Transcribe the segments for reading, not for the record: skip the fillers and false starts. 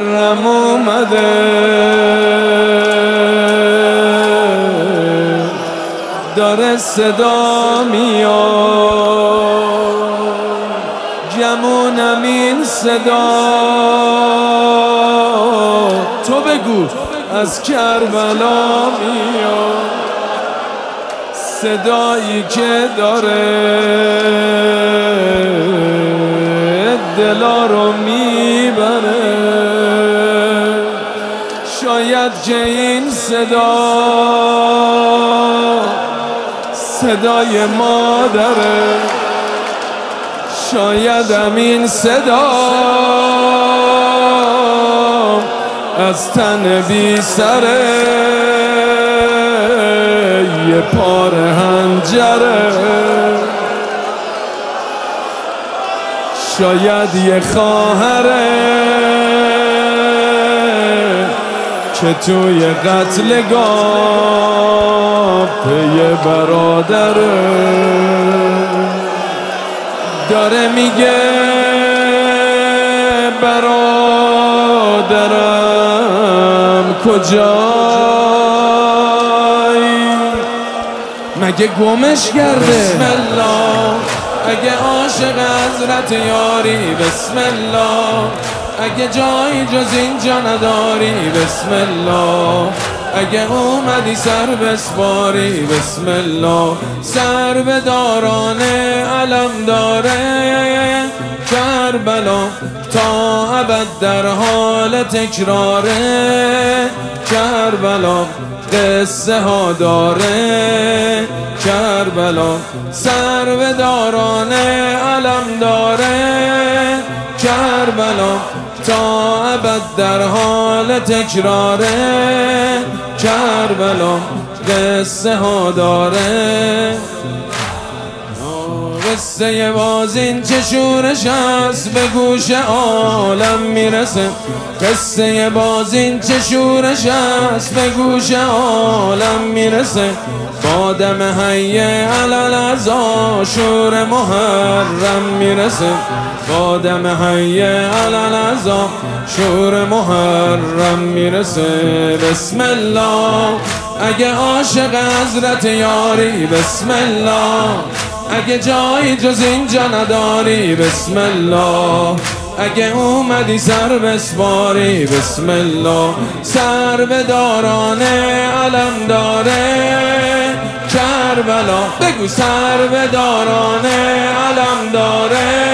محرم اومده داره صدا میاد جمونم این صدا تو بگو از کربلا میاد صدایی که داره دلا رو میبره شاید که این صدای مادره شاید این صدا از تن بی سره یه پاره هنجره شاید یه خواهره که توی قتلگاه پی برادره داره میگه برادرم کجایی مگه گمش کرده بسم الله اگه عاشق حضرت یاری بسم الله اگه جایی جز اینجا نداری بسم الله اگه اومدی سر بسپاری بسم الله سر به دارانه علم داره کربلا تا ابد در حال تکراره کربلا قصه ها داره کربلا سر به دارانه علم داره کربلا تا ابد در حال تکراره کربلا قصه ها داره قصه باز این چه شورش است به گوش عالم میرسه قصه باز این چه شورش است به گوش عالم میرسه با دم حی علل عزا شور محرم میرسه با دم حی علل عزا شور محرم میرسه بسم الله اگه عاشق حضرت یاری بسم الله اگه جایی جز اینجا نداری بسم الله اگه اومدی سر بسپاری بسم الله سر به دارانه علم داره کربلا بگو سر به دارانه علم داره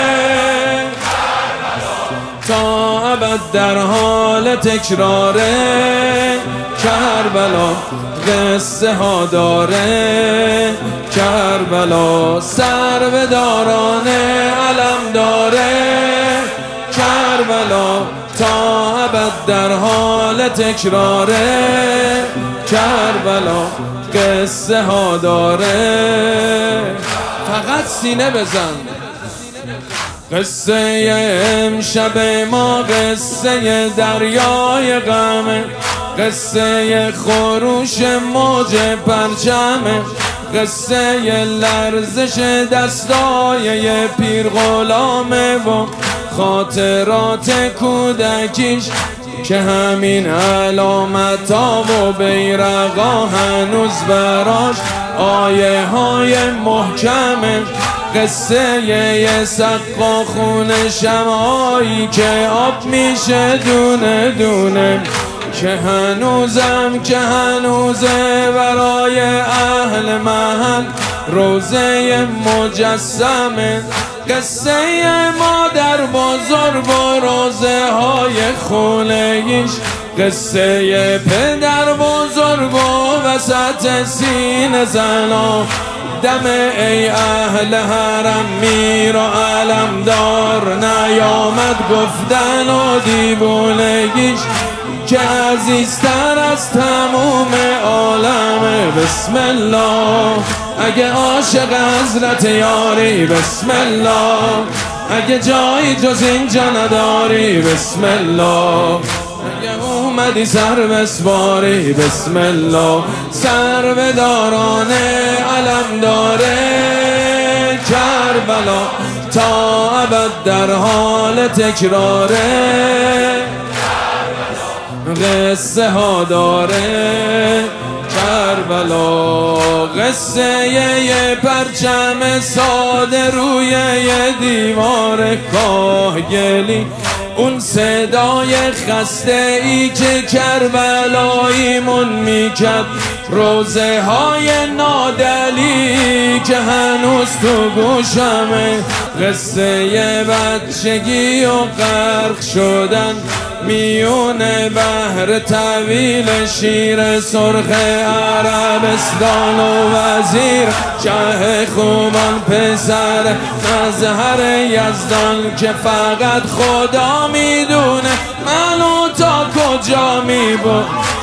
تا ابد در حال تکراره کربلا قصه ها داره کربلا سر به دارانه علم داره کربلا تا ابد در حال تکراره کربلا قصه ها داره فقط سینه بزن قصه امشب ما قصه دریای غمه قصه خروش موج پرچمه قصه لرزش دستای پیر غلامه و خاطرات کودکیش که همین علامتا و بیرقا هنوز براش آیه های محکمه قصه یه سقا خون شمعایی که آب میشه دونه دونه که هنوزه برای اهل محل روزه مجسمه قصه مادر بزرگ و روزه های خونگیش قصه پدر بزرگ و وسط سینه زنا دم ای اهل حرم میر و علمدار نیامد گفتن و دیوونگیش که عزیزتر از تموم عالمه بسم الله اگه عاشق حضرت یاری بسم الله اگه جایی جز اینجا نداری بسم الله اگه اومدی سر بسپاری بسم الله سر به دارانه علم داره کربلا تا ابد در حال تکراره قصه ها داره کربلا، قصه یه پرچم ساده روی یه دیوار کاهگلی، اون صدای خسته ای که کربلاییمون میکرد، روزه های نادلی که هنوز تو گوشمه، قصه بچگی و غرق شدن میون بحر طویل، شیر سرخ عربستان و وزیر شه خوبان، پسر مظهر یزدان که فقط خدا میدونه منو تا کجا میبود،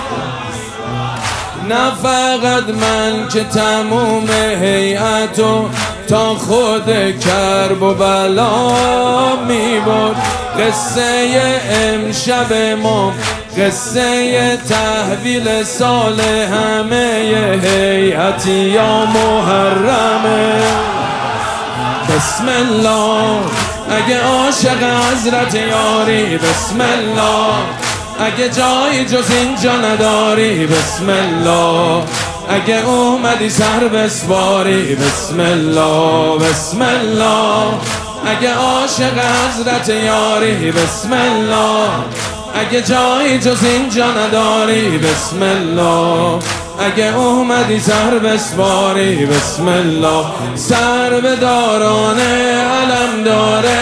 نه فقط من که تموم هیئتو تا خود کرب و بلا میبرد. قصه امشب ما قصه تحویل سال همه هیئتی یا محرمه. بسم الله اگه عاشق حضرت یاری، بسم الله اگه جایی جز اینجا نداری، بسم الله اگه اومدی سر بسپاری، بسم الله بسم الله اگه عاشق حضرت یاری، بسم الله اگه جایی جز اینجا نداری، بسم الله اگه اومدی سر بسپاری، بسم الله. سر به دارانه علم داره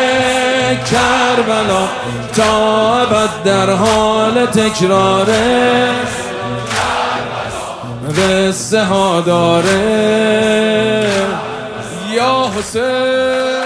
کربلا، تا ابد در حال تکراره، قصه ها داره یا حسین.